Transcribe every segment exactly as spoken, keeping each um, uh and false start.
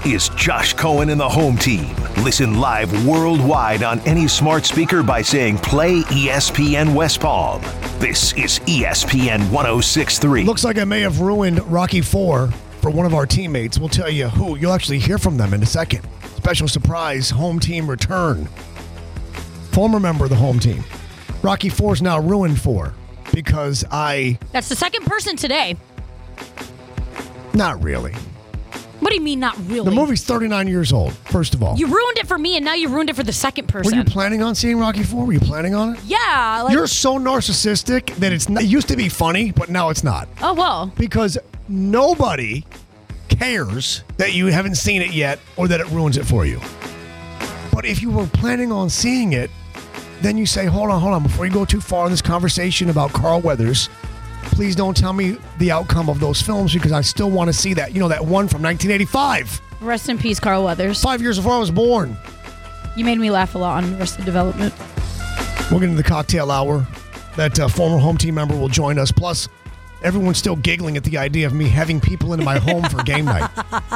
is Josh Cohen and the home team. Listen live worldwide on any smart speaker by saying play E S P N West Palm. This is E S P N one oh six point three. Looks like I may have ruined Rocky four for one of our teammates. We'll tell you who. You'll actually hear from them in a second. Special surprise home team return. Former member of the home team. Rocky four is now ruined for because I... That's the second person today. Not really. What do you mean, not really? The movie's thirty-nine years old, first of all. You ruined it for me, and now you ruined it for the second person. Were you planning on seeing Rocky four? Were you planning on it? Yeah. Like, You're so narcissistic that it's not, it used to be funny, but now it's not. Oh, well. Because nobody cares that you haven't seen it yet or that it ruins it for you. But if you were planning on seeing it, then you say, hold on, hold on. Before you go too far in this conversation about Carl Weathers, please don't tell me the outcome of those films because I still want to see that. You know, that one from nineteen eighty-five. Rest in peace, Carl Weathers. Five years before I was born. You made me laugh a lot on Arrested Development. We'll get into the cocktail hour. That uh, former home team member will join us. Plus, everyone's still giggling at the idea of me having people into my home for game night.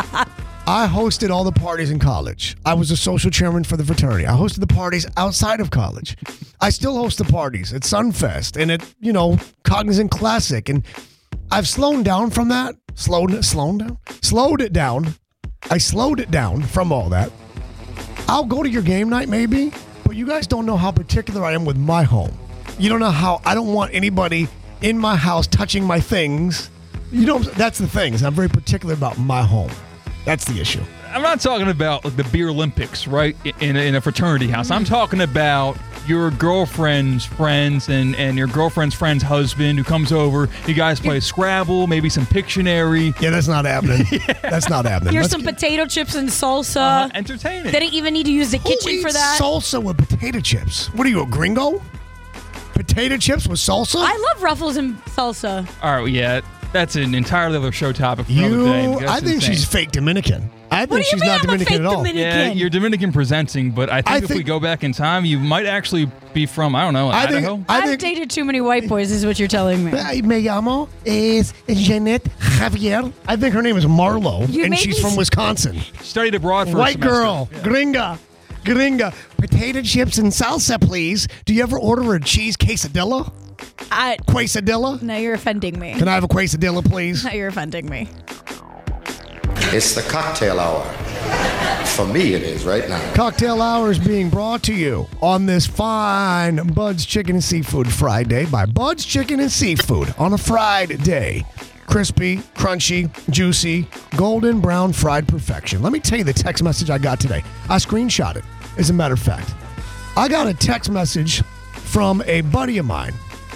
I hosted all the parties in college. I was a social chairman for the fraternity. I hosted the parties outside of college. I still host the parties at Sunfest and at, you know, Cognizant Classic. And I've slowed down from that. Slowed, slowed down? Slowed it down. I slowed it down from all that. I'll go to your game night maybe, but you guys don't know how particular I am with my home. You don't know how I don't want anybody in my house touching my things. You know, that's the thing. Is I'm very particular about my home. That's the issue. I'm not talking about like the beer Olympics, right, in a, in a fraternity house. I'm talking about your girlfriend's friends and, and your girlfriend's friend's husband who comes over. You guys play Scrabble, maybe some Pictionary. Yeah, that's not happening. yeah. That's not happening. Here's Let's some get, potato chips and salsa. Uh, entertaining. They didn't even need to use the who kitchen eats for that. Salsa with potato chips. What are you, a gringo? Potato chips with salsa? I love Ruffles and salsa. All right, yeah, that's an entirely other show topic for you, another day. That's I think insane. she's fake Dominican. I think What do you she's mean not I'm a Dominican fake at all. Dominican? Yeah, you're Dominican presenting, but I think I if we think- go back in time, you might actually be from, I don't know, I think- Idaho? I I've think- dated too many white boys, is what you're telling me. Ay, Me llamo es Jeanette Javier. I think her name is Marlo, You and made she's me from s- Wisconsin. Studied abroad for a White semester. girl, gringa, gringa. Potato chips and salsa, please. Do you ever order a cheese quesadilla? I, Quesadilla? now you're offending me. Can I have a quesadilla, please? Now you're offending me. It's the cocktail hour. For me, it is right now. Cocktail Hour is being brought to you on this fine Bud's Chicken and Seafood Friday by Bud's Chicken and Seafood on a fried day. Crispy, crunchy, juicy, golden brown fried perfection. Let me tell you the text message I got today. I screenshot it, as a matter of fact. I got a text message from a buddy of mine.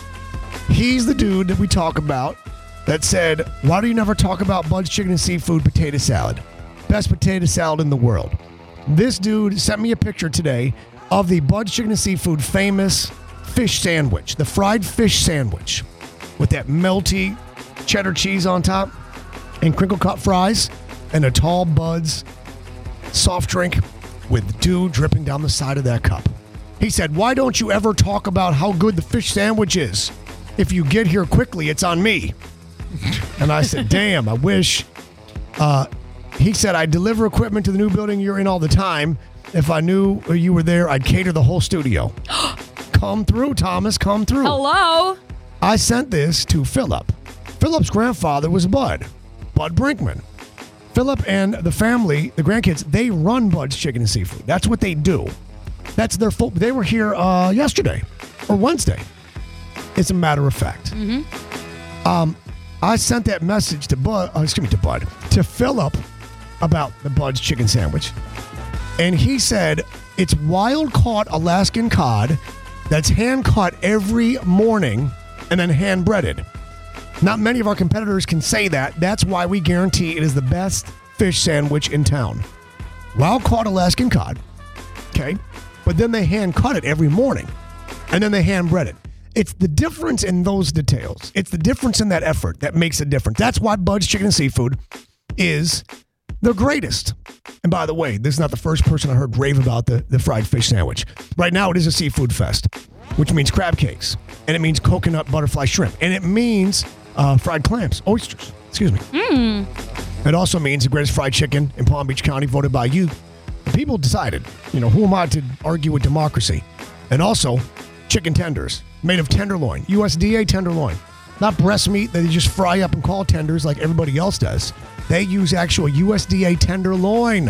He's the dude that we talk about that said, why do you never talk about Bud's Chicken and Seafood potato salad? Best potato salad in the world. This dude sent me a picture today of the Bud's Chicken and Seafood famous fish sandwich, the fried fish sandwich with that melty cheddar cheese on top and crinkle cut fries and a tall Bud's soft drink with dew dripping down the side of that cup. He said, why don't you ever talk about how good the fish sandwich is? If you get here quickly, it's on me. And I said, damn, I wish. Uh, he said, I deliver equipment to the new building you're in all the time. If I knew you were there, I'd cater the whole studio. Come through, Thomas, come through. Hello? I sent this to Philip. Philip's grandfather was Bud, Bud Brinkman. Philip and the family, the grandkids, they run Bud's Chicken and Seafood. That's what they do. That's their full. They were here uh, yesterday or Wednesday. It's a matter of fact. Mm-hmm. Um, I sent that message to Bud, uh, excuse me, to Bud, to Philip about the Bud's chicken sandwich. And he said, it's wild-caught Alaskan cod that's hand-cut every morning and then hand-breaded. Not many of our competitors can say that. That's why we guarantee it is the best fish sandwich in town. Wild-caught Alaskan cod, okay? But then they hand-cut it every morning, and then they hand-bread it. It's the difference in those details. It's the difference in that effort that makes a difference. That's why Bud's Chicken and Seafood is the greatest. And by the way, this is not the first person I heard rave about the, the fried fish sandwich. Right now, it is a seafood fest, which means crab cakes, and it means coconut butterfly shrimp, and it means uh, fried clams, oysters, excuse me. Mm. It also means the greatest fried chicken in Palm Beach County, voted by you. The people decided. You know, who am I to argue with democracy? And also, chicken tenders made of tenderloin, U S D A tenderloin. Not breast meat that they just fry up and call tenders like everybody else does. They use actual U S D A tenderloin.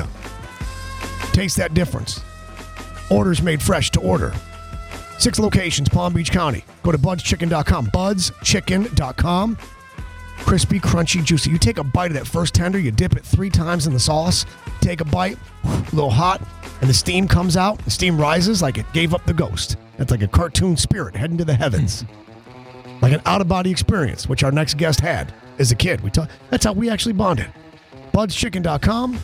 Taste that difference. Orders made fresh to order. Six locations, Palm Beach County. Go to buds chicken dot com. buds chicken dot com. Crispy, crunchy, juicy. You take a bite of that first tender, you dip it three times in the sauce, take a bite, a little hot, and the steam comes out. The steam rises like it gave up the ghost. It's like a cartoon spirit heading to the heavens. Like an out-of-body experience, which our next guest had as a kid. We talk, That's how we actually bonded. buds chicken dot com.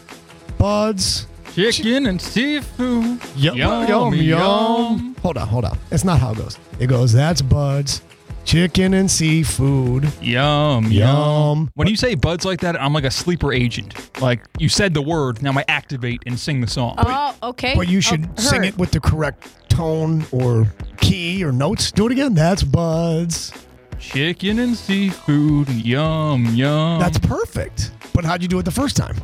Buds. Chicken and seafood. Yum, yum, yum. Hold on, hold on. That's not how it goes. It goes, that's Buds. Chicken and seafood. Yum, yum. Yum. When you say buds like that, I'm like a sleeper agent. Like, you said the word, now I activate and sing the song. Oh, okay. But you should Oh, sing heard. it with the correct tone or key or notes. Do it again. That's Buds. Chicken and seafood. Yum, yum. That's perfect. But how'd you do it the first time?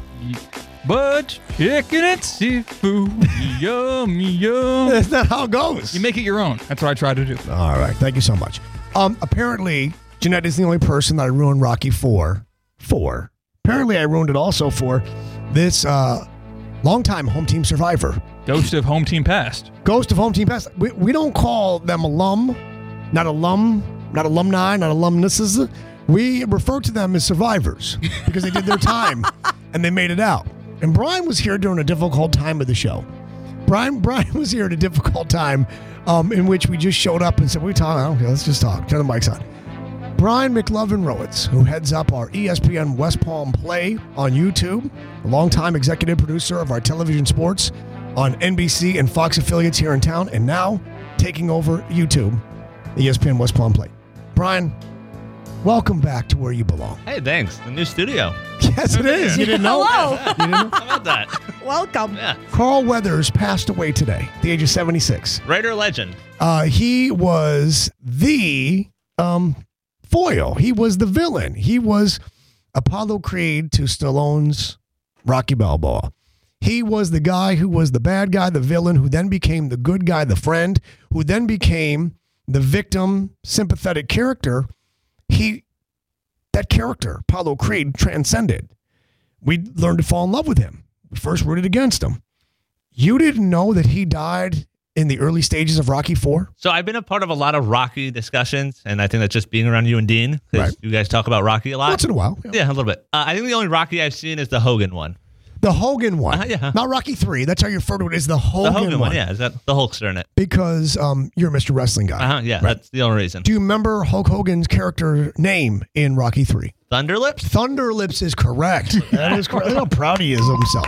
Buds, chicken and seafood. Yum, yum. That's not how it goes. You make it your own. That's what I try to do. All right. Thank you so much. Um, apparently, Jeanette is the only person that I ruined Rocky for. For. Apparently, I ruined it also for this uh, longtime home team survivor. Ghost of home team past. Ghost of home team past. We, we don't call them alum, not alum, not alumni, not alumnuses. We refer to them as survivors because they did their time and they made it out. And Brian was here during a difficult time of the show. Brian Brian was here at a difficult time um, in which we just showed up and said, we talk. Okay, let's just talk. Turn the mics on. Brian McLovin-Rowitz, who heads up our E S P N West Palm Play on YouTube, a longtime executive producer of our television sports on N B C and Fox affiliates here in town, and now taking over YouTube, E S P N West Palm Play. Brian, welcome back to where you belong. Hey, thanks. The new studio. Yes, it is. You didn't know? Hello. You didn't know? How about that? Welcome. Yeah. Carl Weathers passed away today at the age of seventy-six. Writer legend. Uh, he was the um, foil. He was the villain. He was Apollo Creed to Stallone's Rocky Balboa. He was the guy who was the bad guy, the villain, who then became the good guy, the friend, who then became the victim, sympathetic character. He, that character, Apollo Creed, transcended. We learned to fall in love with him. We first rooted against him. You didn't know that he died in the early stages of Rocky four? So I've been a part of a lot of Rocky discussions, and I think that's just being around you and Dean, because Right. you guys talk about Rocky a lot. Once in a while. Yeah. Yeah, a little bit. Uh, I think the only Rocky I've seen is the Hogan one. The Hogan one. Uh, yeah. Not Rocky three. That's how you refer to it, is the Hogan, The Hogan one. one, yeah. Is that the Hulkster in it? Because um, you're a Mister Wrestling guy. Uh-huh, yeah, Right. that's the only reason. Do you remember Hulk Hogan's character name in Rocky three? Thunderlips? Thunderlips is correct. That is correct. Look how proud he is of himself.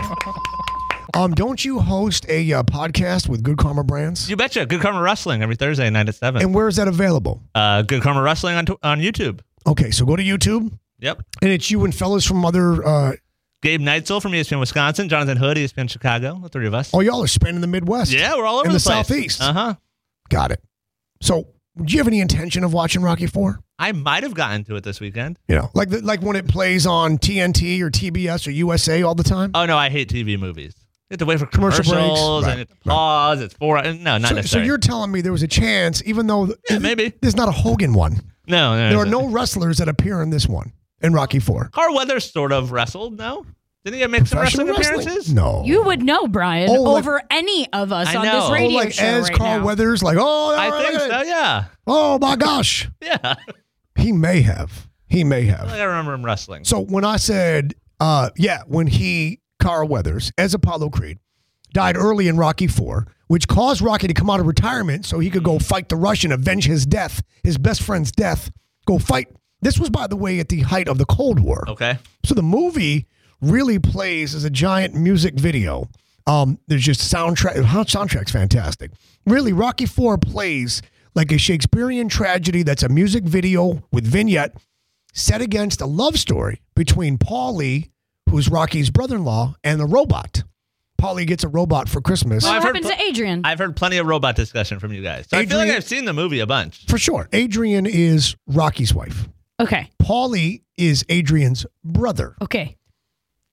Um, don't you host a uh, podcast with Good Karma Brands? You betcha. Good Karma Wrestling every Thursday night at seven. And where is that available? Uh, Good Karma Wrestling on, t- on YouTube. Okay, so go to YouTube, Yep. and it's you and fellas from other... Uh, Gabe Neitzel from E S P N Wisconsin. Jonathan Hood, E S P N Chicago. The three of us. oh, y'all are spanning the Midwest. Yeah, we're all over in the, the place. Southeast. Uh-huh. Got it. So, do you have any intention of watching Rocky four? I might have gotten to it this weekend. You know, like the, like when it plays on T N T or T B S or U S A all the time? Oh, no, I hate T V movies. You have to wait for Commercial commercials, breaks. Right, and it's pause. It's four. No, not so, so necessarily. you're telling me there was a chance, even though th- Yeah, maybe. there's not a Hogan one. no, no. There are no. no wrestlers that appear in this one, in Rocky four. Carl Weathers sort of wrestled, no? Didn't he make some Professional wrestling wrestling? appearances? No. You would know, Brian, Oh, like- over any of us I on know. this Oh, Oh, radio like show as right Carl now. Weathers, like, oh, I all think right. so, yeah. Oh my gosh. Yeah. He may have. He may I have. think I remember him wrestling. So when I said, uh, yeah, when he, Carl Weathers, as Apollo Creed, died early in Rocky four, which caused Rocky to come out of retirement so he could go fight the Russian, avenge his death, his best friend's death, go fight. This was, by the way, at the height of the Cold War. Okay. So the movie really plays as a giant music video. Um, there's just soundtrack. How soundtrack's fantastic. Really, Rocky four plays like a Shakespearean tragedy that's a music video with vignette set against a love story between Paulie, who's Rocky's brother-in-law, and the robot. Paulie gets a robot for Christmas. Well, What I've heard happens pl- to Adrian? I've heard plenty of robot discussion from you guys. So I feel like Adrian- I've seen the movie a bunch. For sure. Adrian is Rocky's wife. okay. Paulie is Adrian's brother. Okay.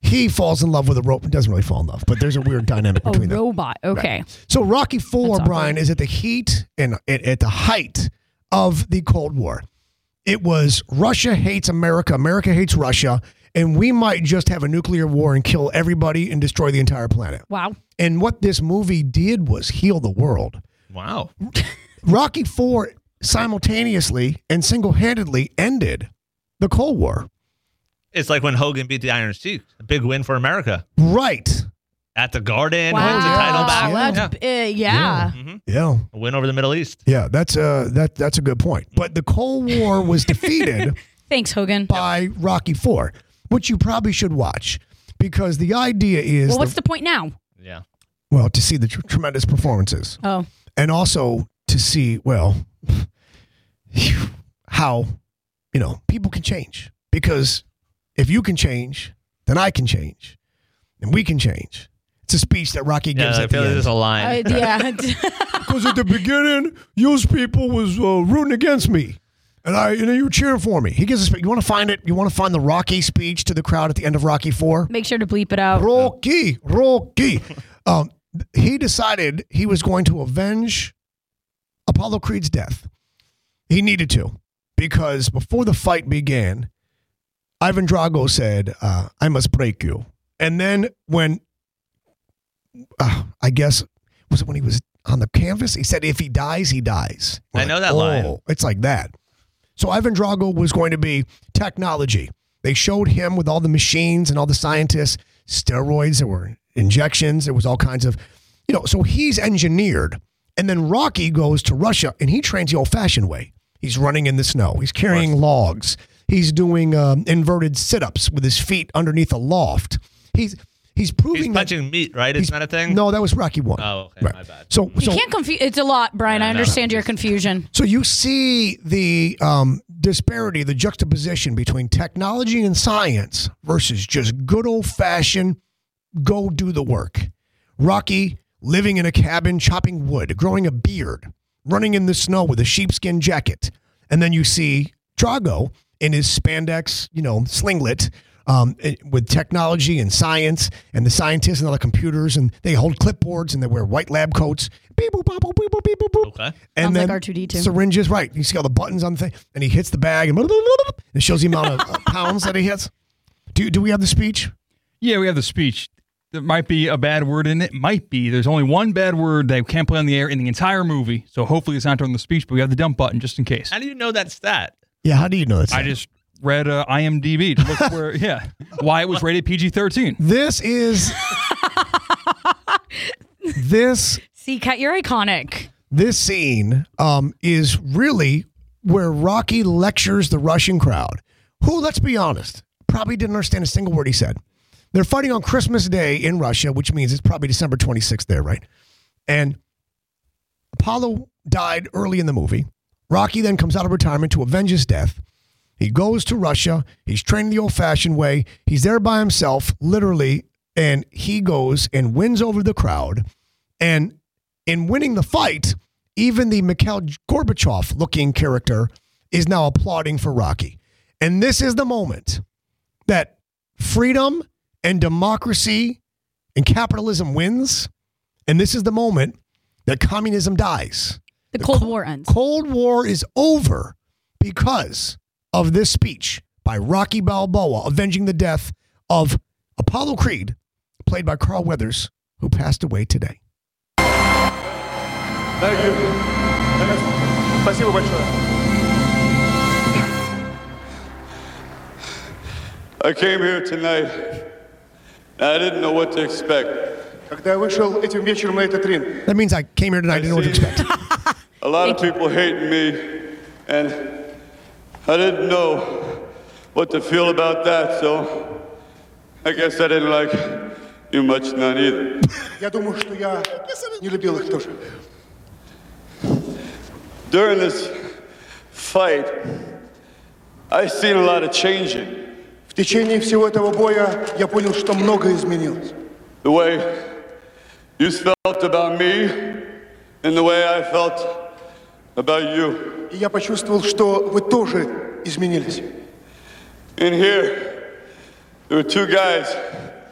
he falls in love with a robot. Doesn't really fall in love, but there's a weird dynamic A between them. robot. Okay. So Rocky Four, That's Brian, awful. is at the heat and at, at the height of the Cold War. It was Russia hates America, America hates Russia, and we might just have a nuclear war and kill everybody and destroy the entire planet. Wow. And what this movie did was heal the world. Wow. Rocky Four simultaneously and single-handedly ended the Cold War. It's like when Hogan beat the Iron Sheik. A big win for America. Right. At the Garden, Wow. holds the title back. That's, Yeah. uh, yeah. Mhm. Yeah. A win over the Middle East. Yeah, that's uh that that's a good point. But the Cold War was defeated Thanks, Hogan. by Rocky Four, which you probably should watch because the idea is Well, what's the, the point now? Yeah. well to see the tr- tremendous performances Oh. and also to see well how you know people can change because if you can change, then I can change, and we can change. It's a speech that Rocky gives Yeah, I at the feel like end. there's a line. Uh, yeah. Because at the beginning, those people was uh, rooting against me, and I, and you were cheering for me. He gives a speech. You want to find it? You want to find the Rocky speech to the crowd at the end of Rocky Four? Make sure to bleep it out. Rocky, Rocky. um, he decided he was going to avenge Apollo Creed's death. He needed to because before the fight began, Ivan Drago said, uh, "I must break you." And then when, uh, I guess, was it when he was on the canvas? He said, if he dies, he dies. We're I know that line. It's like that. So Ivan Drago was going to be technology. They showed him with all the machines and all the scientists, steroids, there were injections, there was all kinds of, you know, so he's engineered. And then Rocky goes to Russia and he trains the old-fashioned way. He's running in the snow. He's carrying logs. He's doing um, inverted sit-ups with his feet underneath a loft. He's he's proving He's that punching meat, right? he's- It's not a thing? No, that was Rocky One. Oh, okay. My bad. So, You so, can't confuse. It's a lot, Brian. Yeah, I no, understand no. your confusion. so you see the um, disparity, the juxtaposition between technology and science versus just good old-fashioned go do the work. Rocky living in a cabin, chopping wood, growing a beard, running in the snow with a sheepskin jacket. And then you see Drago in his spandex, you know, slinglet, um, it- with technology and science and the scientists and all the computers, and they hold clipboards and they wear white lab coats. Beep, boop, bop, boop, beep, boop, beep, boop, boop. Okay. And Sounds then like R two D two. syringes, right. You see all the buttons on the thing, and he hits the bag, and it shows the amount of uh, pounds that he hits. Do, do we have the speech? Yeah, we have the speech. There might be a bad word in it. Might be. There's only one bad word that can't play on the air in the entire movie. So hopefully it's not during the speech, but we have the dump button just in case. How do you know that stat? Yeah, how do you know that? I just read uh, I M D B to look where, yeah, why it was rated P G thirteen. This is this See, Kat, you're iconic. this scene um, is really where Rocky lectures the Russian crowd, who, let's be honest, probably didn't understand a single word he said. They're fighting on Christmas Day in Russia, which means it's probably December twenty-sixth there, right? And Apollo died early in the movie. Rocky then comes out of retirement to avenge his death. He goes to Russia. He's trained the old-fashioned way. He's there by himself, literally, and he goes and wins over the crowd. And in winning the fight, even the Mikhail Gorbachev-looking character is now applauding for Rocky. And this is the moment that freedom and democracy and capitalism wins. And this is the moment that communism dies. The Cold War ends. Cold War is over because of this speech by Rocky Balboa avenging the death of Apollo Creed, played by Carl Weathers, who passed away today. Thank you. Спасибо большое. I came here tonight. I didn't know what to expect. Когда я вышел этим вечером на этот ринг, That means I came here tonight, I didn't know what to expect. A lot of people hating me, and I didn't know what to feel about that, so I guess I didn't like you much, none either. я думаю, что я не любил их тоже. During this fight, I seen a lot of changing. В течение всего этого боя я понял, что многое изменилось. The way you felt about me and the way I felt about you. И я почувствовал, что вы тоже изменились. In here, there were two guys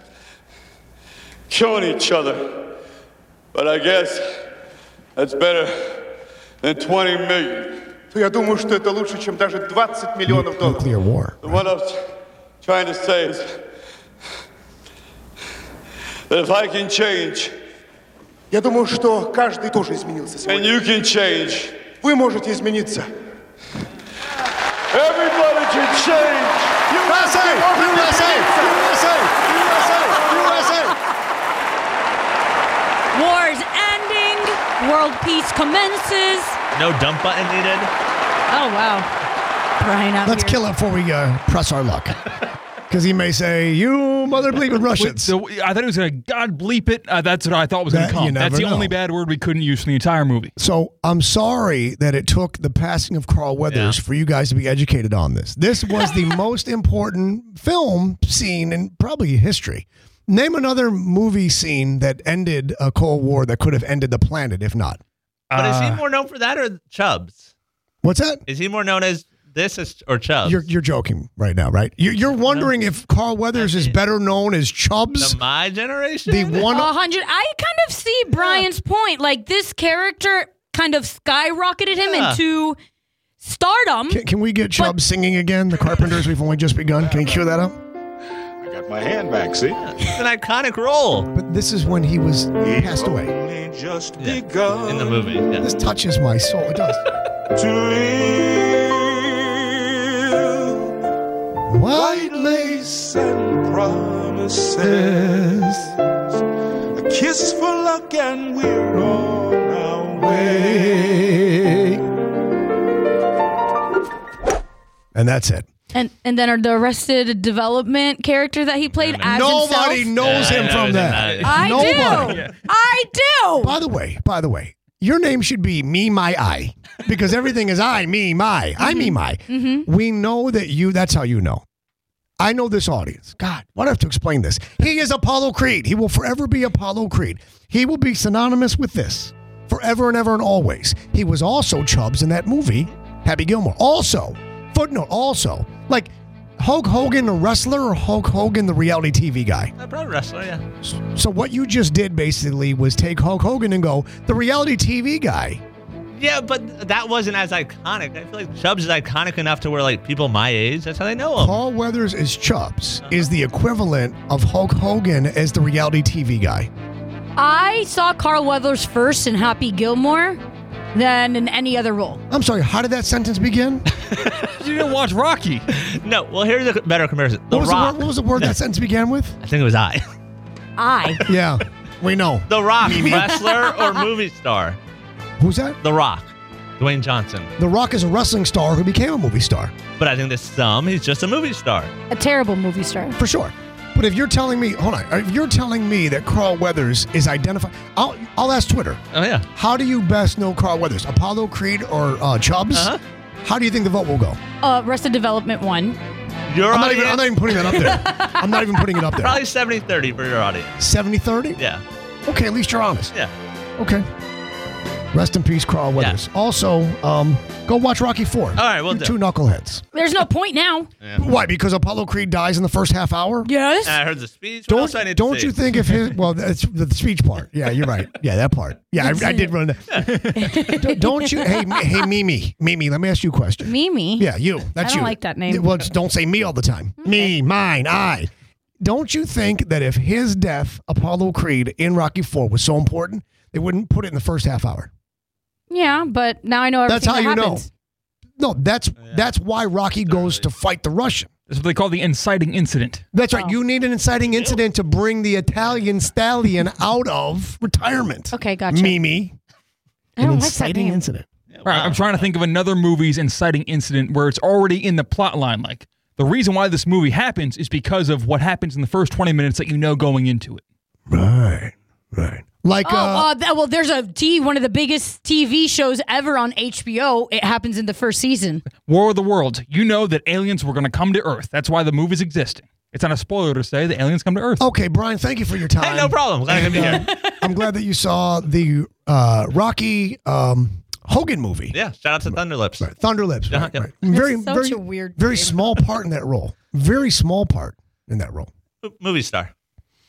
killing each other. But I guess that's better than twenty million. То я думаю, что это лучше, чем даже двадцать миллионов долларов. Nuclear war. And what I was trying to say is that if I can change, Я думаю, что каждый тоже изменился and сегодня. you can change, Вы можете измениться. everybody can change. U S A! U S A! U S A! U S A! U S A! War's ending. World peace commences. No dump button needed. Oh, wow. Brian out Let's here. kill it before we uh, press our luck. Because he may say, you mother bleeping Russians. So I thought it was going to God bleep it. Uh, that's what I thought was going That to you come. That's never the know. only bad word we couldn't use in the entire movie. So I'm sorry that it took the passing of Carl Weathers Yeah. for you guys to be educated on this. This was the most important film scene in probably history. Name another movie scene that ended a Cold War that could have ended the planet, if not. But is he Uh, more known for that or Chubbs? What's that? Is he more known as this as, or Chubbs? You're you're joking right now, right? You're, you're wondering if Carl Weathers is better known as Chubbs, the My Generation? the one. A hundred. I kind of see Brian's point. Like this character kind of skyrocketed him Yeah. into stardom. Can, can we get Chubbs singing again? The Carpenters. We've only just begun. Can you cue that up? I got my hand back, see? It's an iconic role. But this is when he was passed away. Only just Yeah. begun In the movie. Yeah. This touches my soul. It does. to live. White Lace and promises. A kiss for luck and we're on our way. And that's it. And and then are the Arrested Development character that he played as Nobody himself. knows Yeah, him I know from he's that. in that. I Nobody. do. I do. By the way, by the way, your name should be Me, My, I, because everything is I, me, my. I, me, my. We know that you, that's how you know. I know this audience. God, why do I have to explain this? He is Apollo Creed. He will forever be Apollo Creed. He will be synonymous with this forever and ever and always. He was also Chubbs in that movie, Happy Gilmore. Also, footnote, also, like Hulk Hogan, the wrestler, or Hulk Hogan, the reality T V guy? A pro wrestler, yeah. So what you just did basically was take Hulk Hogan and go, the reality T V guy. Yeah, but that wasn't as iconic. I feel like Chubbs is iconic enough to where like people my age, that's how they know him. Carl Weathers as Chubbs is the equivalent of Hulk Hogan as the reality T V guy. I saw Carl Weathers first in Happy Gilmore than in any other role. I'm sorry, how did that sentence begin? You didn't watch Rocky. No, well, here's a better comparison. The What was, the Rock. word, what was the word that sentence began with? I think it was I. I. Yeah, we know. The Rock, wrestler or movie star? Who's that? The Rock, Dwayne Johnson. The Rock is a wrestling star who became a movie star, But I think to some, he's just a movie star. A terrible movie star. for sure. But if you're telling me, hold on, if you're telling me that Carl Weathers is identified, I'll, I'll ask Twitter. Oh, yeah. How do you best know Carl Weathers? Apollo Creed or uh, Chubbs? Uh-huh. How do you think the vote will go? Uh, Arrested Development one. Your I'm not, audience, even, I'm not even putting that up there. I'm not even putting it up there. probably seventy thirty for your audience. seventy thirty? Yeah. Okay, at least you're honest. Yeah. Okay. Rest in peace, Carl Weathers. Also, um, go watch Rocky Four. All right, we'll You're do. two knuckleheads. There's no point now. Why? Because Apollo Creed dies in the first half hour? Yes. I heard the speech. What else do I Don't need to don't see? you think if his well that's the speech part? Yeah, you're right. Yeah, that part. Yeah, I, I did run. That. Don't- don't you? Hey, hey, Mimi, Mimi. Let me ask you a question. Mimi. Yeah, you. That's I don't you. like that name. Well, just don't say me all the time. Me, mine, I. Don't you think that if his death, Apollo Creed in Rocky Four, was so important, they wouldn't put it in the first half hour? Yeah, but now I know everything That's how that you happens. know. No, that's that's why Rocky goes to fight the Russian. That's what they call the inciting incident. That's right. Oh. You need an inciting incident to bring the Italian stallion out of retirement. Okay, gotcha. Mimi. I An don't like that inciting name. incident. All right, I'm trying to think of another movie's inciting incident where it's already in the plot line. Like, the reason why this movie happens is because of what happens in the first twenty minutes that you know going into it. Right. Right. Like Oh, uh, uh, that, well, there's a T, one of the biggest T V shows ever on H B O. It happens in the first season. War of the Worlds. You know that aliens were going to come to Earth. That's why the movie's existing. It's not a spoiler to say the aliens come to Earth. okay, Brian, thank you for your time. Hey, no problem. Glad I could be here. I'm glad that you saw the uh, Rocky um, Hogan movie. Yeah, shout out to Thunderlips. Right. Thunderlips. Yeah, Right, yeah. right. Very, such very, a weird very name. small part in that role. Very small part in that role. M- Movie star.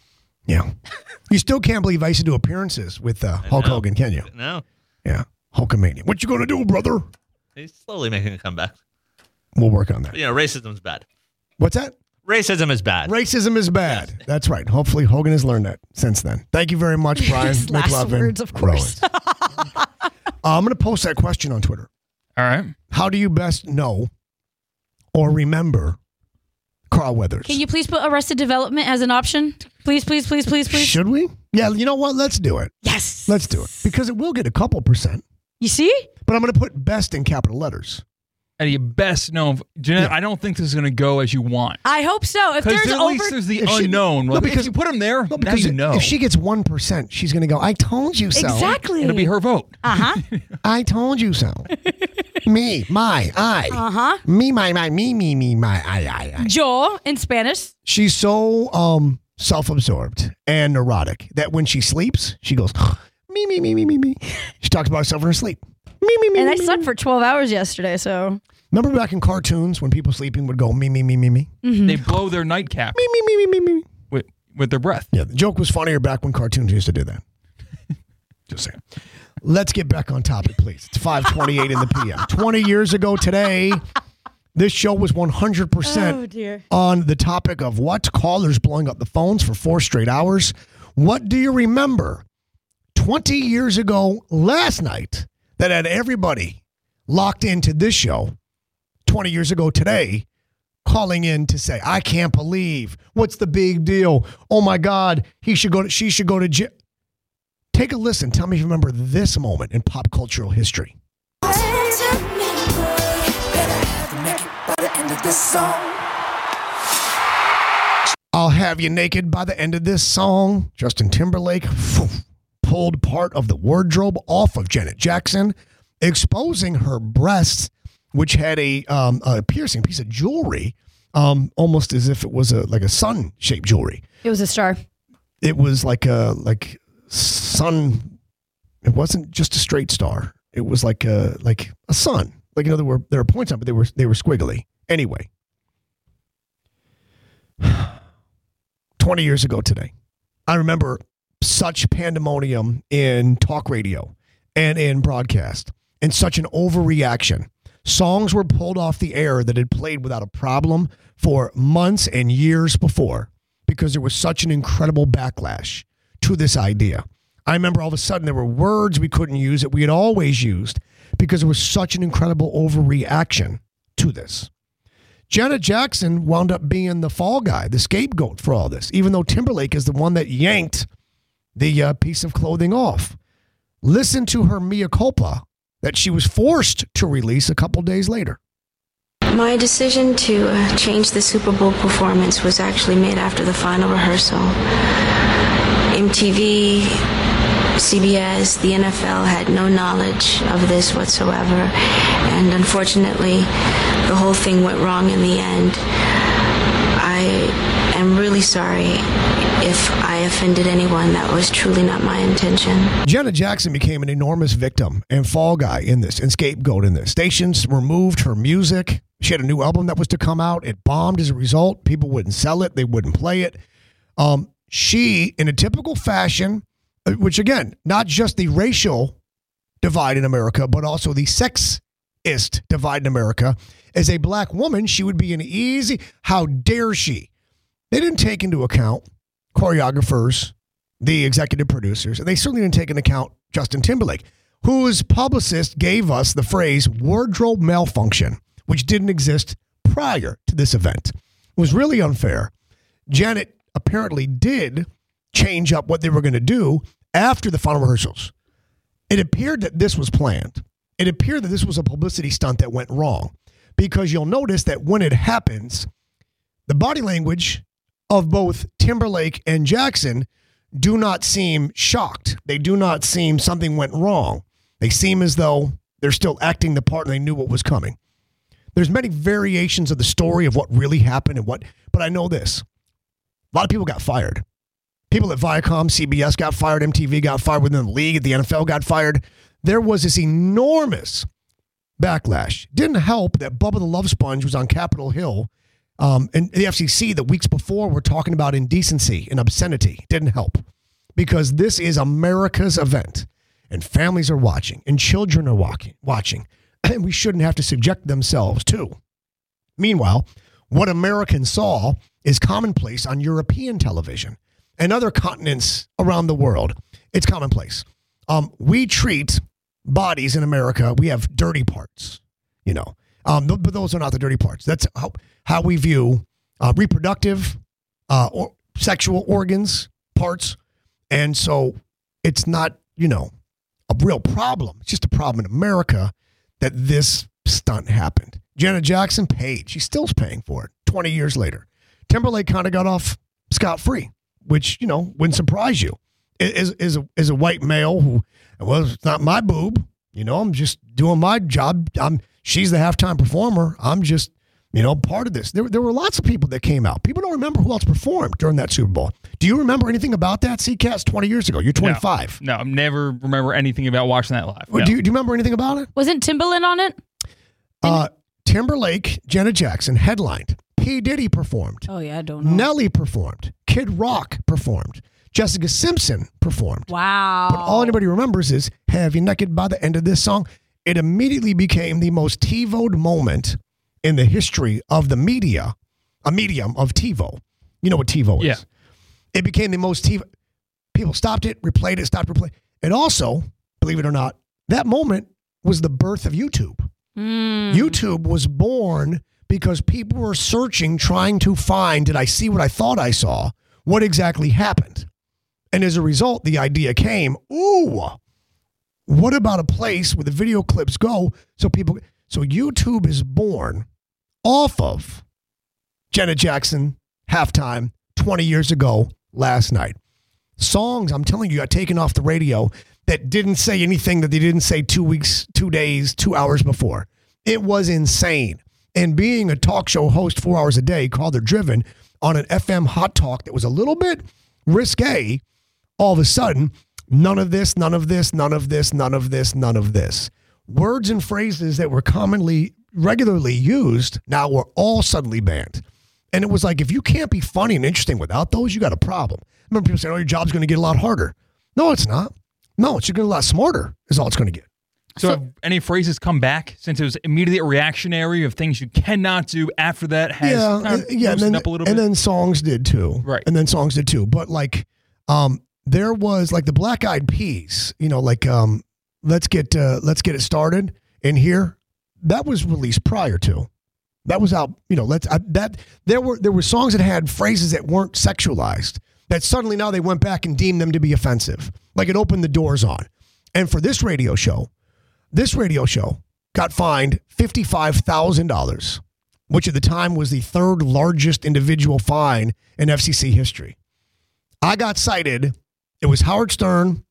Yeah. You still can't believe I used to do appearances with uh, Hulk know. Hogan, can you? No. Yeah. Hulkamania. What you gonna do, brother? He's slowly making a comeback. We'll work on that. But, you know, racism's bad. What's that? Racism is bad. Racism is bad. Yes. That's right. Hopefully Hogan has learned that since then. Thank you very much, Brian. His last McLovin, words, of course. uh, I'm going to post that question on Twitter. All right. How do you best know or remember Carl Weathers? Can you please put Arrested Development as an option? Please, please, please, please, please. Should we? Yeah, you know what? Let's do it. Yes. Let's do it. Because it will get a couple percent. You see? But I'm going to put best in capital letters. At your best known, Jeanette, yeah. I don't think this is going to go as you want. I hope so. If there's at over, least there's the she, unknown. No, because if you put them there, no, now you know. If she gets one percent, she's going to go, I told you so. Exactly. It'll be her vote. Uh-huh. I told you so. Me, my, I. Uh-huh. Me, my, my, me, me, me, my, I, I, I. Yo in Spanish. She's so um self-absorbed and neurotic that when she sleeps, she goes, me, me, me, me, me, me. She talks about herself in her sleep. Me, me, me, and me, I me, slept me. for twelve hours yesterday, so. Remember back in cartoons when people sleeping would go, me, me, me, me, me? Mm-hmm. They blow their nightcap. Me, me, me, me, me, me. With, with their breath. Yeah, the joke was funnier back when cartoons used to do that. Just saying. Let's get back on topic, please. It's five twenty-eight in the P M. twenty years ago today, this show was one hundred percent oh, dear. on the topic of what? Callers blowing up the phones for four straight hours. What do you remember twenty years ago last night that had everybody locked into this show twenty years ago today, calling in to say, I can't believe, what's the big deal? Oh my God, he should go to, she should go to jail. Take a listen. Tell me if you remember this moment in pop cultural history. I'll have you naked by the end of this song. Justin Timberlake phew, pulled part of the wardrobe off of Janet Jackson, exposing her breasts, which had a, um, a piercing piece of jewelry, um, almost as if it was a like a sun-shaped jewelry. It was a star. It was like a like sun. It wasn't just a straight star. It was like a like a sun. Like, you know, there were there were points on it, but they were they were squiggly. Anyway, twenty years ago today, I remember such pandemonium in talk radio and in broadcast, and such an overreaction. Songs were pulled off the air that had played without a problem for months and years before because there was such an incredible backlash to this idea. I remember all of a sudden there were words we couldn't use that we had always used because there was such an incredible overreaction to this. Janet Jackson wound up being the fall guy, the scapegoat for all this, even though Timberlake is the one that yanked the uh, piece of clothing off. Listen to her mea culpa that she was forced to release a couple days later. My decision to uh, change the Super Bowl performance was actually made after the final rehearsal. M T V, C B S, the N F L had no knowledge of this whatsoever. And unfortunately, the whole thing went wrong in the end. I am really sorry if I offended anyone. That was truly not my intention. Janet Jackson became an enormous victim and fall guy in this and scapegoat in this. Stations removed her music. She had a new album that was to come out. It bombed as a result. People wouldn't sell it. They wouldn't play it. Um, she, in a typical fashion, which again, not just the racial divide in America, but also the sexist divide in America. As a black woman, she would be an easy, how dare she? They didn't take into account choreographers, the executive producers, and they certainly didn't take into account Justin Timberlake, whose publicist gave us the phrase wardrobe malfunction, which didn't exist prior to this event. It was really unfair. Janet apparently did change up what they were going to do after the final rehearsals. It appeared that this was planned. It appeared that this was a publicity stunt that went wrong, because you'll notice that when it happens, the body language of both Timberlake and Jackson do not seem shocked. They do not seem something went wrong. They seem as though they're still acting the part and they knew what was coming. There's many variations of the story of what really happened and what, but I know this. A lot of people got fired. People at Viacom, C B S got fired, M T V got fired, within the league, the N F L got fired. There was this enormous backlash. Didn't help that Bubba the Love Sponge was on Capitol Hill Um, and the F C C, the weeks before, were talking about indecency and obscenity. Didn't help because this is America's event and families are watching and children are walking, watching and we shouldn't have to subject themselves to. Meanwhile, what Americans saw is commonplace on European television and other continents around the world. It's commonplace. Um, we treat bodies in America, we have dirty parts, you know. Um, but those are not the dirty parts. That's how, how we view uh, reproductive uh, or sexual organs, parts. And so it's not, you know, a real problem. It's just a problem in America that this stunt happened. Janet Jackson paid. She still's paying for it twenty years later. Timberlake kind of got off scot-free, which, you know, wouldn't surprise you. Is, is, a, is a white male who, well, it's not my boob. You know, I'm just doing my job. I'm She's the halftime performer. I'm just, you know, part of this. There, there were lots of people that came out. People don't remember who else performed during that Super Bowl. Do you remember anything about that, C-Cats, twenty years ago? You're twenty-five. No, no, I never remember anything about watching that live. No. Do, you, do you remember anything about it? Wasn't Timbaland on it? Uh, Timberlake, Janet Jackson headlined. P. Diddy performed. Oh, yeah, I don't know. Nelly performed. Kid Rock performed. Jessica Simpson performed. Wow. But all anybody remembers is Have You Naked by the end of this song. It immediately became the most TiVo'd moment in the history of the media, a medium of TiVo. You know what TiVo is. Yeah. It became the most TiVo. People stopped it, replayed it, stopped replaying. And also, believe it or not, that moment was the birth of YouTube. Mm. YouTube was born because people were searching, trying to find, did I see what I thought I saw? What exactly happened? And as a result, the idea came, ooh, what about a place where the video clips go so people, so YouTube is born off of Janet Jackson halftime twenty years ago last night. Songs, I'm telling you, got taken off the radio that didn't say anything that they didn't say two weeks, two days, two hours before. It was insane. And being a talk show host four hours a day, called They're Driven, on an F M hot talk that was a little bit risque, all of a sudden, none of this, none of this, none of this, none of this, none of this. Words and phrases that were commonly, regularly used now were all suddenly banned. And it was like, if you can't be funny and interesting without those, you got a problem. I remember people saying, oh, your job's going to get a lot harder. No, it's not. No, it's going to get a lot smarter is all it's going to get. So, have any phrases come back since it was immediately reactionary of things you cannot do after that has yeah, kind of yeah, and then, up a little and bit? then songs did too. Right. And then songs did too. But like, um, there was like the Black Eyed Peas, you know, like, um, let's get, uh, let's get it started in here. That was released prior to. That was out, you know, let's, I, that, there were, there were songs that had phrases that weren't sexualized that suddenly now they went back and deemed them to be offensive. Like it opened the doors on. And for this radio show, this radio show got fined fifty-five thousand dollars, which at the time was the third largest individual fine in F C C history. I got cited. It was Howard Stern,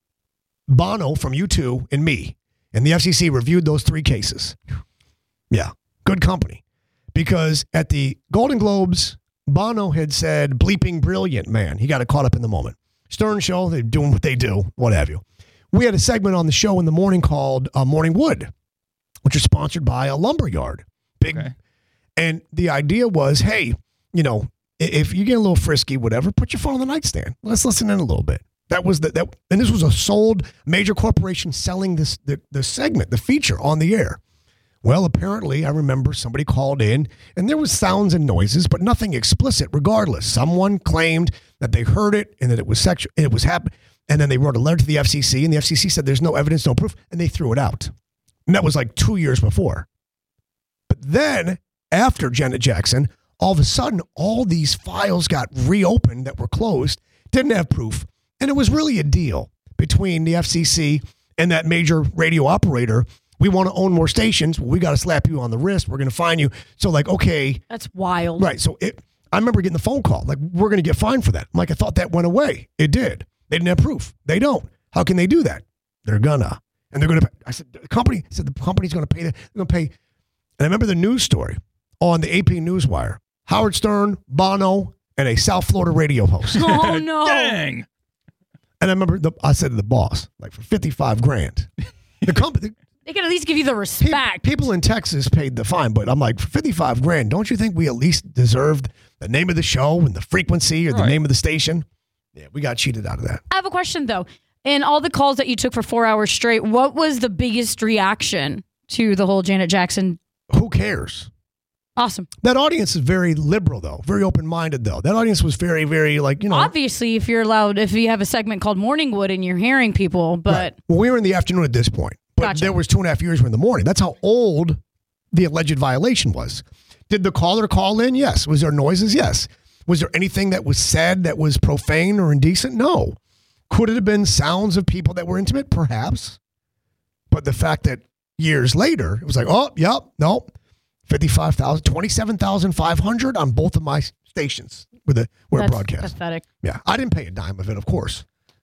Bono from U two, and me. And the F C C reviewed those three cases. Yeah, good company. Because at the Golden Globes, Bono had said, bleeping brilliant, man. He got it caught up in the moment. Stern show, they're doing what they do, what have you. We had a segment on the show in the morning called uh, Morning Wood, which is sponsored by a lumberyard. Big, okay. And the idea was, hey, you know, if you get a little frisky, whatever, put your phone on the nightstand. Let's listen in a little bit. That was the, that, and this was a sold major corporation selling this the, the segment, the feature on the air. Well, apparently, I remember somebody called in, and there was sounds and noises, but nothing explicit. Regardless, someone claimed that they heard it and that it was sexual, and it was happening. And then they wrote a letter to the F C C, and the F C C said there's no evidence, no proof, and they threw it out. And that was like two years before. But then, after Janet Jackson, all of a sudden, all these files got reopened that were closed, didn't have proof, and it was really a deal between the F C C and that major radio operator. We want to own more stations. Well, we got to slap you on the wrist. We're going to fine you. So, like, okay. That's wild. Right. So, it, I remember getting the phone call. Like, we're going to get fined for that. I'm like, I thought that went away. It did. They didn't have proof. They don't. How can they do that? They're gonna. And they're going to, I said, the company, I said, the company's going to pay that. They're going to pay. And I remember the news story on the A P Newswire. Howard Stern, Bono, and a South Florida radio host. Oh, no. Dang. And I remember, the, I said to the boss, like, for fifty-five grand. The company, They can at least give you the Pe- respect. people in Texas paid the fine, but I'm like, for fifty-five grand, don't you think we at least deserved the name of the show and the frequency or the Right. name of the station? Yeah, we got cheated out of that. I have a question, though. In all the calls that you took for four hours straight, what was the biggest reaction to the whole Janet Jackson? Who cares? Awesome. That audience is very liberal, though, very open-minded, though. That audience was very, very, like, you know. Obviously, if you're allowed, if you have a segment called Morningwood and you're hearing people, but Right. Well, we were in the afternoon at this point, but Gotcha. there was two and a half years were in the morning. That's how old the alleged violation was. Did the caller call in? Yes. Was there noises? Yes. Was there anything that was said that was profane or indecent? No. Could it have been sounds of people that were intimate? Perhaps. But the fact that years later, it was like, oh, yep, no, fifty-five thousand, twenty-seven thousand five hundred on both of my stations with a where it that's broadcast. pathetic. Yeah. I didn't pay a dime of it, of course.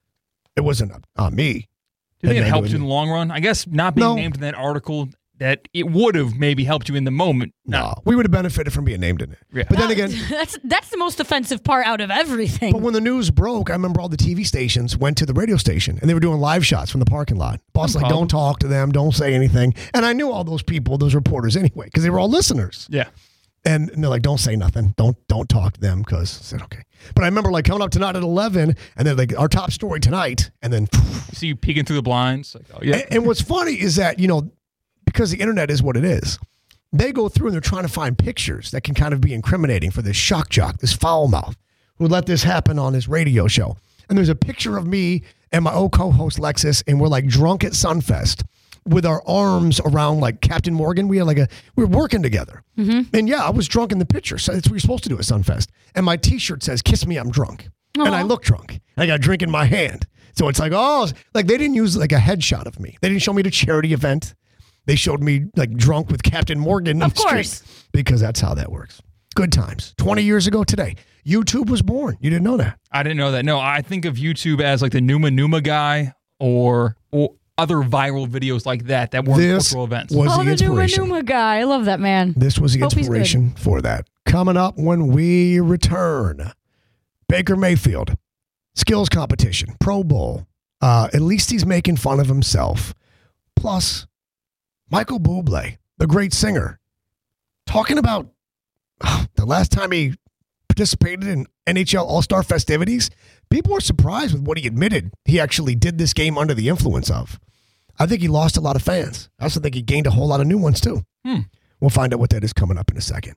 It wasn't on me. Do you think it Had helped nothing you to in the long run? I guess not being No. named in that article, that it would have maybe helped you in the moment. No, we would have benefited from being named in it. Yeah. But then again, That's that's the most offensive part out of everything. but when the news broke, I remember all the T V stations went to the radio station and they were doing live shots from the parking lot. Boss No like, problem. don't talk to them, don't say anything. And I knew all those people, those reporters anyway, because they were all listeners. Yeah. And, and they're like, don't say nothing, don't don't talk to them, because I said okay. But I remember like coming up tonight at eleven, and then like our top story tonight, and then. See you peeking through the blinds. Like, oh, yeah. And, and what's funny is that, you know, because the internet is what it is, they go through and they're trying to find pictures that can kind of be incriminating for this shock jock, this foul mouth, who let this happen on his radio show. And there's a picture of me and my old co-host Lexus, and we're like drunk at Sunfest with our arms around like Captain Morgan. We had like a, we were working together. Mm-hmm. And yeah, I was drunk in the picture. So that's what you're supposed to do at Sunfest. And my t-shirt says, kiss me, I'm drunk. Aww. And I look drunk. I got a drink in my hand. So it's like, oh, like they didn't use like a headshot of me. They didn't show me at a charity event. They showed me like drunk with Captain Morgan in Of the street. course. Because that's how that works. Good times. twenty years ago today, YouTube was born. You didn't know that. I didn't know that. No, I think of YouTube as like the Numa Numa guy or or other viral videos like that that weren't This cultural events. was oh, the the Numa inspiration. Numa guy. I love that man. This was the Hope he's good. inspiration for that. Coming up when we return, Baker Mayfield, skills competition, Pro Bowl. Uh, at least he's making fun of himself. Plus, Michael Bublé, the great singer, talking about uh, the last time he participated in N H L All-Star festivities. People were surprised with what he admitted he actually did this game under the influence of. I think he lost a lot of fans. I also think he gained a whole lot of new ones, too. Hmm. We'll find out what that is coming up in a second.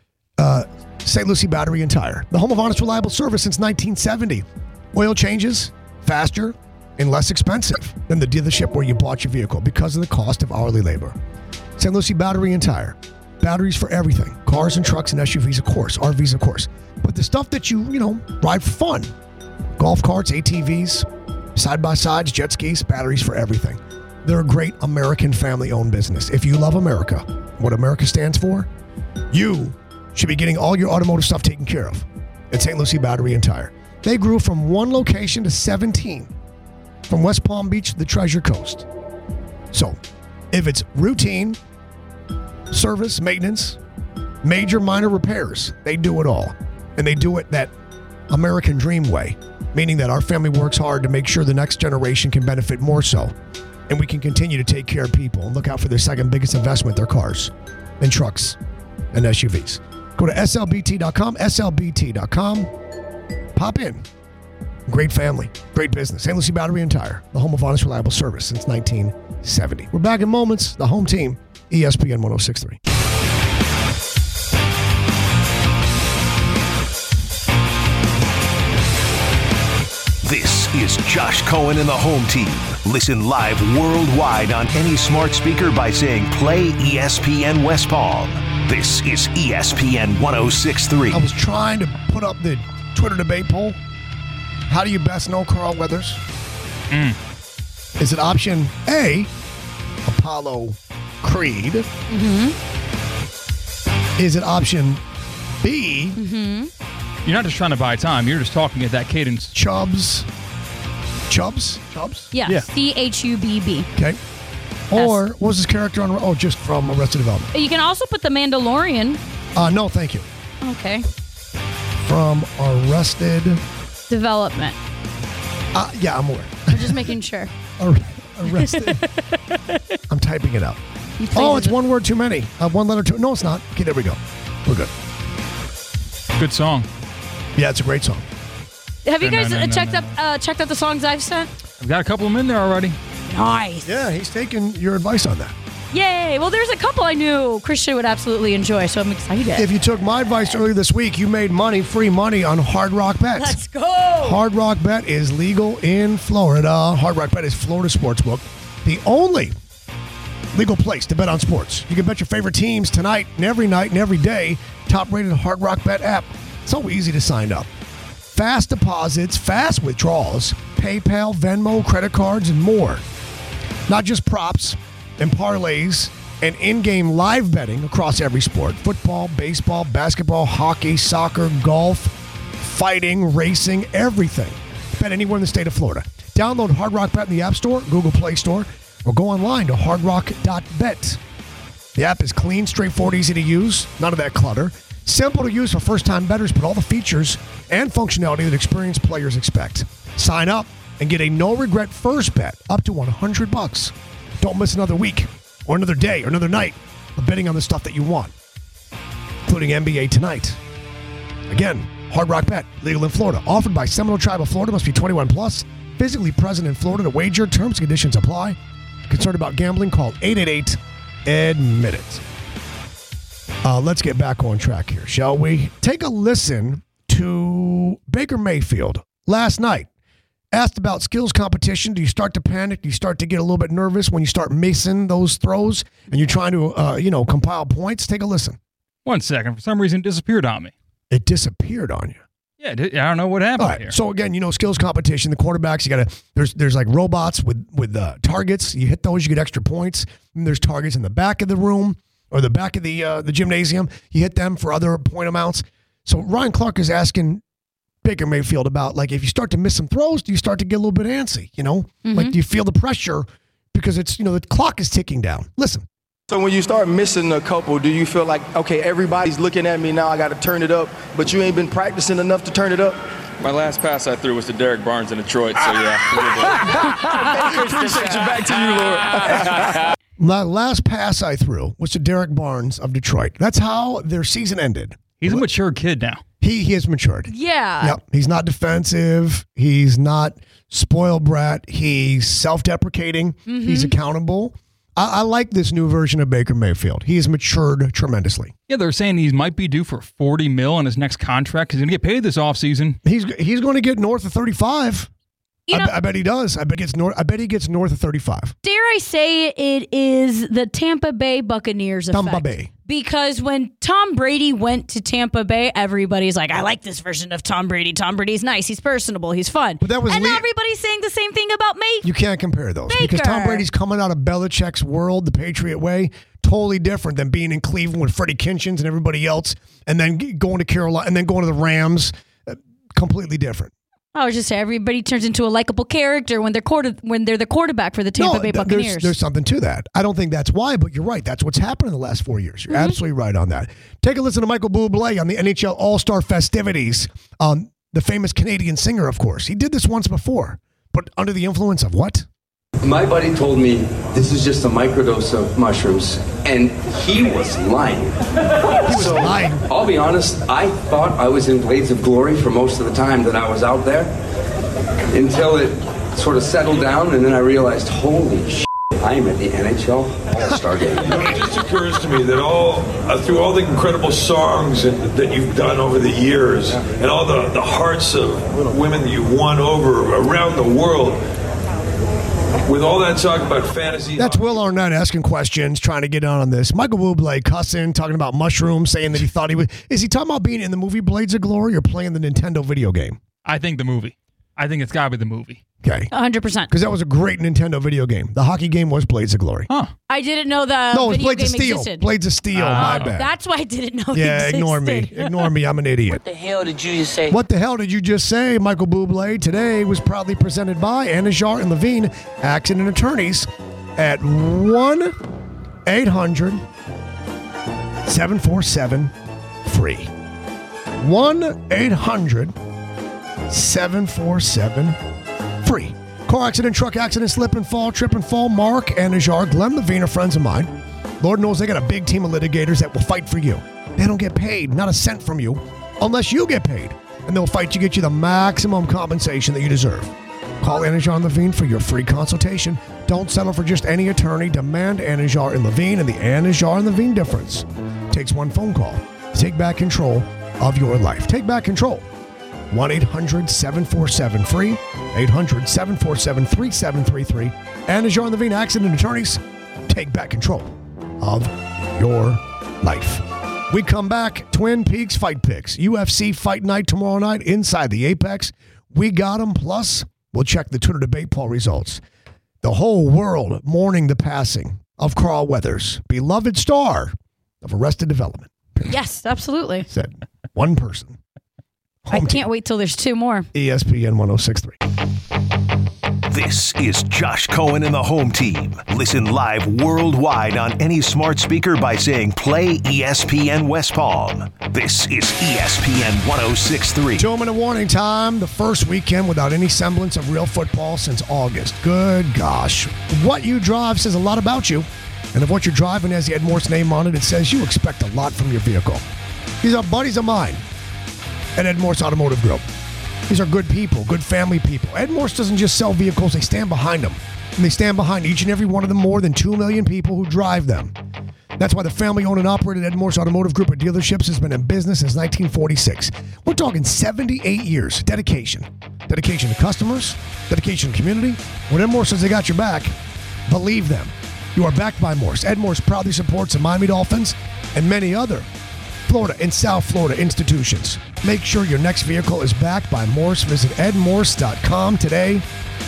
Uh, Saint Lucie Battery and Tire, the home of honest, reliable service since nineteen seventy. Oil changes faster and less expensive than the dealership where you bought your vehicle because of the cost of hourly labor. Saint Lucie Battery and Tire. Batteries for everything. Cars and trucks and S U Vs, of course. R Vs, of course. But the stuff that you, you know, ride for fun. Golf carts, A T Vs, side-by-sides, jet skis, batteries for everything. They're a great American family-owned business. If you love America, what America stands for, you should be getting all your automotive stuff taken care of at Saint Lucie Battery and Tire. They grew from one location to seventeen, from West Palm Beach to the Treasure Coast. So, if it's routine, service, maintenance, major, minor repairs, they do it all. And they do it that American dream way, meaning that our family works hard to make sure the next generation can benefit more so. And we can continue to take care of people and look out for their second biggest investment, their cars and trucks and S U Vs. Go to S L B T dot com, S L B T dot com. Pop in. Great family, great business. Saint Lucie Battery and Tire, the home of honest, reliable service since nineteen seventy. We're back in moments. The home team, E S P N one oh six point three. This is Josh Cohen and the home team. Listen live worldwide on any smart speaker by saying play E S P N West Palm. This is E S P N one oh six point three. I was trying to put up the Twitter debate poll. How do you best know Carl Weathers? Mm. Is it option A, Apollo Creed? Mm-hmm. Is it option B, Mm-hmm. You're not just trying to buy time. You're just talking at that cadence. Chubbs? Chubbs? Chubbs? Yeah, Yeah. C H U B B. Okay. Or what was his character on? Oh, just from Arrested Development. You can also put the Mandalorian. Uh, no, thank you. Okay. From Arrested. Development. Uh, yeah, I'm aware. I'm just making sure. Ar- arrested. I'm typing it out. Oh, it's one word too many. Uh, one letter too. No, it's not. Okay, there we go. We're good. Good song. Yeah, it's a great song. Have you No, guys no, no, uh, no, checked no. up uh, checked out the songs I've sent? I've got a couple of them in there already. Nice. Yeah, he's taking your advice on that. Yay. Well, there's a couple I knew Christian would absolutely enjoy, so I'm excited. If you took my advice earlier this week, you made money, free money on Hard Rock Bets. Let's go. Hard Rock Bet is legal in Florida. Hard Rock Bet is Florida Sportsbook, the only legal place to bet on sports. You can bet your favorite teams tonight and every night and every day. Top-rated Hard Rock Bet app. It's so easy to sign up. Fast deposits, fast withdrawals, PayPal, Venmo, credit cards, and more. Not just props and parlays and in-game live betting across every sport. Football, baseball, basketball, hockey, soccer, golf, fighting, racing, everything. Bet anywhere in the state of Florida. Download Hard Rock Bet in the App Store, Google Play Store, or go online to hard rock dot bet. The app is clean, straightforward, easy to use, none of that clutter. Simple to use for first-time bettors, but all the features and functionality that experienced players expect. Sign up and get a no-regret first bet up to one hundred bucks. Don't miss another week or another day or another night of betting on the stuff that you want, including N B A tonight. Again, Hard Rock Bet, legal in Florida. Offered by Seminole Tribe of Florida, must be twenty-one plus. Physically present in Florida to wager. Terms and conditions apply. Concerned about gambling? Call eight eight eight, admit it. Uh, let's get back on track here, shall we? Take a listen to Baker Mayfield last night. Asked about skills competition. Do you start to panic? Do you start to get a little bit nervous when you start missing those throws and you're trying to, uh, you know, compile points? Take a listen. One second. For some reason, it disappeared on me. It disappeared on you. Yeah, I don't know what happened All right. here. So again, you know, skills competition. The quarterbacks, you got to. There's there's like robots with with uh, targets. You hit those, you get extra points. And there's targets in the back of the room or the back of the uh, the gymnasium. You hit them for other point amounts. So Ryan Clark is asking Baker Mayfield about, like, if you start to miss some throws, do you start to get a little bit antsy? You know, Mhm. like, do you feel the pressure because it's, you know, the clock is ticking down? Listen. So when you start missing a couple, do you feel like, okay, everybody's looking at me now, I got to turn it up, but you ain't been practicing enough to turn it up? My last pass I threw was to Derek Barnes in Detroit, so yeah. Appreciate you. Back to you, Lord. My last pass I threw was to Derek Barnes of Detroit. That's how their season ended. He's a mature kid now. He he has matured. Yeah. Yep. He's not defensive. He's not spoiled brat. He's self-deprecating. Mhm. He's accountable. I, I like this new version of Baker Mayfield. He has matured tremendously. Yeah, they're saying he might be due for forty mil on his next contract. He's going to get paid this offseason. He's he's going to get north of thirty-five. You I, know- be- I bet he does. I bet he gets north. I bet he gets north of thirty-five. Dare I say it is the Tampa Bay Buccaneers effect. Tampa Bay. Because when Tom Brady went to Tampa Bay, everybody's like, I like this version of Tom Brady. Tom Brady's nice. He's personable. He's fun. But that was and Le- now everybody's saying the same thing about me. You can't compare those because Tom Baker. Brady's coming out of Belichick's world, the Patriot way, totally different than being in Cleveland with Freddie Kitchens and everybody else, and then g- going to Carolina and then going to the Rams. Uh, completely different. I was just saying, everybody turns into a likable character when they're quarter when they're the quarterback for the Tampa No, Bay th- Buccaneers. There's, there's something to that. I don't think that's why, but you're right. That's what's happened in the last four years. You're Mhm. absolutely right on that. Take a listen to Michael Bublé on the N H L All-Star festivities. Um, the famous Canadian singer, of course. He did this once before, but under the influence of what? My buddy told me this is just a microdose of mushrooms, and he was lying. He was lying. I'll be honest, I thought I was in Blades of Glory for most of the time that I was out there, until it sort of settled down, and then I realized, holy shit, I'm at the N H L All-Star Game. It just occurs to me that all uh, through all the incredible songs and, that you've done over the years, and all the, the hearts of women that you've won over around the world, with all that talk about fantasy. That's Will Arnett asking questions, trying to get on on this. Michael Bublé cussing, talking about mushrooms, saying that he thought he was. Is he talking about being in the movie Blades of Glory or playing the Nintendo video game? I think the movie. I think it's got to be the movie. Okay. one hundred percent. Because that was a great Nintendo video game. The hockey game was Blades of Glory. Huh. I didn't know the no, it was video Blades game of Steel. existed. Blades of Steel, my Oh, bad. That's why I didn't know Yeah, it ignore me. existed. Ignore me. I'm an idiot. What the hell did you just say? What the hell did you just say, Michael Bublé? Today was proudly presented by Anajar and Levine, Accident Attorneys, at one eight hundred seven four seven free. one eight hundred seven four seven free. Car accident, truck accident, slip and fall, trip and fall. Mark Anajar, Glenn Levine are friends of mine. Lord knows they got a big team of litigators that will fight for you. They don't get paid, not a cent from you, unless you get paid. And they'll fight to get you the maximum compensation that you deserve. Call Anajar and Levine for your free consultation. Don't settle for just any attorney. Demand Anajar and Levine and the Anajar and Levine difference. Takes one phone call. Take back control of your life. Take back control. one eight hundred seven four seven free. eight hundred seven four seven three seven three three. Anajar and Levine accident attorneys. Take back control of your life. We come back. Twin Peaks Fight Picks. U F C Fight Night tomorrow night inside the Apex. We got them. Plus, we'll check the Twitter debate poll results. The whole world mourning the passing of Carl Weathers, beloved star of Arrested Development. Yes, absolutely. Said one person. I can't wait till there's two more. E S P N one oh six point three. This is Josh Cohen and the home team. Listen live worldwide on any smart speaker by saying play E S P N West Palm. This is E S P N one oh six point three. Two minute warning time. The first weekend without any semblance of real football since August. Good gosh. What you drive says a lot about you. And if what you're driving has the Ed Morse name on it, it says you expect a lot from your vehicle. These are buddies of mine at Ed Morse Automotive Group. These are good people, good family people. Ed Morse doesn't just sell vehicles, they stand behind them. And they stand behind each and every one of them, more than two million people who drive them. That's why the family-owned and operated Ed Morse Automotive Group of dealerships has been in business since nineteen forty-six. We're talking seventy-eight years. Dedication. Dedication to customers, dedication to community. When Ed Morse says they got your back, believe them. You are backed by Morse. Ed Morse proudly supports the Miami Dolphins and many other Florida and South Florida institutions. Make sure your next vehicle is backed by Morse. Visit ed morse dot com today.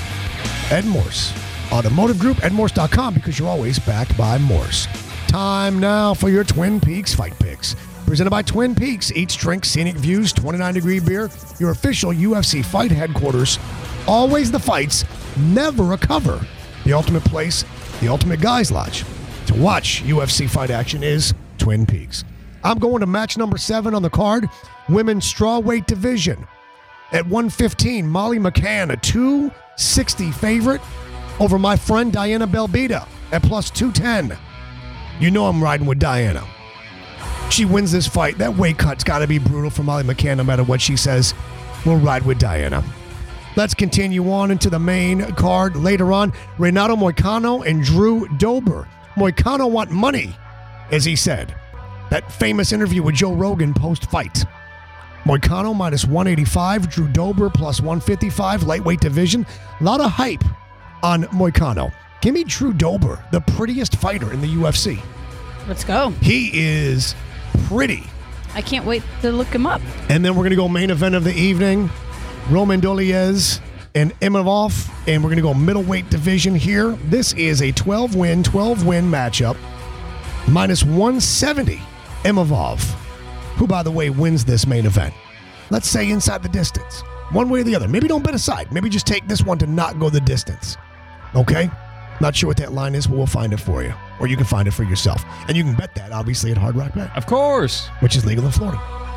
Ed Morse Automotive Group, ed morse dot com, because you're always backed by Morse. Time now for your Twin Peaks Fight Picks. Presented by Twin Peaks. Each drink scenic views, twenty-nine degree beer, your official U F C fight headquarters. Always the fights, never a cover. The ultimate place, the ultimate guys lodge. To watch U F C fight action is Twin Peaks. I'm going to match number seven on the card, women's strawweight division. At one fifteen, Molly McCann, a two sixty favorite over my friend Diana Belbita at plus two ten. You know I'm riding with Diana. She wins this fight. That weight cut's got to be brutal for Molly McCann no matter what she says. We'll ride with Diana. Let's continue on into the main card. Later on, Renato Moicano and Drew Dober. Moicano want money, as he said. That famous interview with Joe Rogan post-fight. Moicano minus one eighty-five, Drew Dober plus one fifty-five, lightweight division. A lot of hype on Moicano. Give me Drew Dober, the prettiest fighter in the U F C. Let's go. He is pretty. I can't wait to look him up. And then we're going to go main event of the evening. Roman Dolidze and Imavov. And we're going to go middleweight division here. This is a twelve-win, twelve-win matchup. Minus one seventy. Imavov, who, by the way, wins this main event. Let's say inside the distance. One way or the other. Maybe don't bet aside. Maybe just take this one to not go the distance. Okay? Not sure what that line is, but we'll find it for you. Or you can find it for yourself. And you can bet that, obviously, at Hard Rock Bet. Of course. Which is legal in Florida.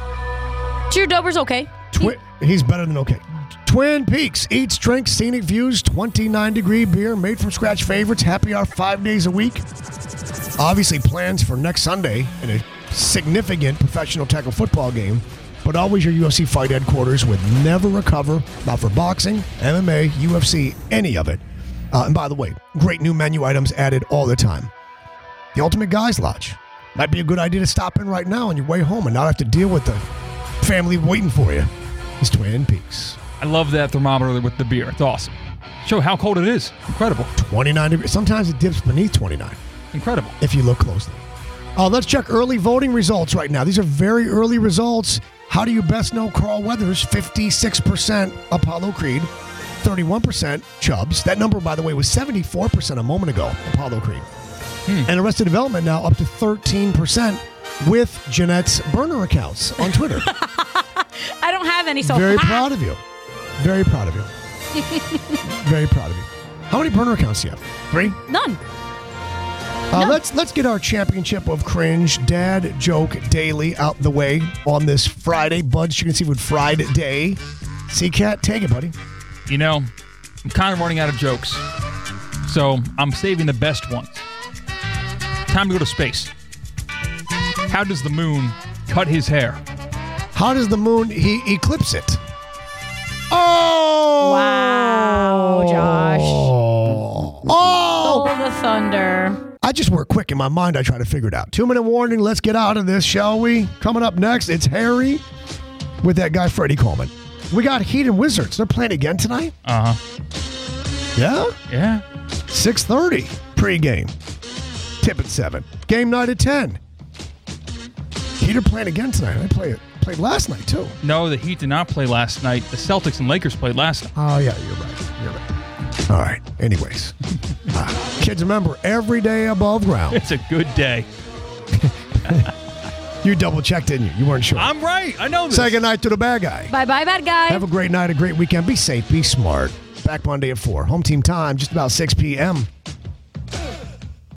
Drew Dober's okay. Twi- he's better than okay. Twin Peaks. Eats, drinks, scenic views, twenty-nine degree beer, made from scratch favorites, happy hour five days a week. Obviously, plans for next Sunday in a significant professional tackle football game, but always your U F C fight headquarters with never recover, not for boxing, M M A, U F C, any of it. Uh, and by the way, great new menu items added all the time. The Ultimate Guys Lodge. Might be a good idea to stop in right now on your way home and not have to deal with the family waiting for you. It's Twin Peaks. I love that thermometer with the beer. It's awesome. Show how cold it is. Incredible. twenty-nine degrees. Sometimes it dips beneath twenty-nine. Incredible. If you look closely. Uh, let's check early voting results right now. These are very early results. How do you best know Carl Weathers? fifty-six percent Apollo Creed, thirty-one percent Chubbs. That number, by the way, was seventy-four percent a moment ago, Apollo Creed. Hmm. And Arrested Development now up to thirteen percent with Jeanette's burner accounts on Twitter. I don't have any, so Very proud of you. Very proud of you. Very proud of you. How many burner accounts do you have? Three? None. Uh, no. Let's let's get our championship of cringe dad joke daily out the way on this Friday. Bud's Chicken Seafood Friday. C-Cat, take it, buddy. You know, I'm kind of running out of jokes. So I'm saving the best ones. Time to go to space. How does the moon cut his hair? How does the moon he eclipse it? Oh! Wow, Josh. Oh! Stole the thunder. I just work quick in my mind. I try to figure it out. Two minute warning. Let's get out of this, shall we? Coming up next, it's Harry with that guy Freddie Coleman. We got Heat and Wizards. They're playing again tonight. Uh huh. Yeah. Yeah. Six thirty pregame. Tip at seven. Game night at ten. Heat are playing again tonight. They play played last night too. No, the Heat did not play last night. The Celtics and Lakers played last night. Oh yeah, you're right. You're right. All right. Anyways, uh, kids, remember every day above ground. It's a good day. You double checked, didn't you? You weren't sure. I'm right. I know this. Say good night to the bad guy. Bye bye, bad guy. Have a great night, a great weekend. Be safe, be smart. Back Monday at four. Home team time, just about six p.m.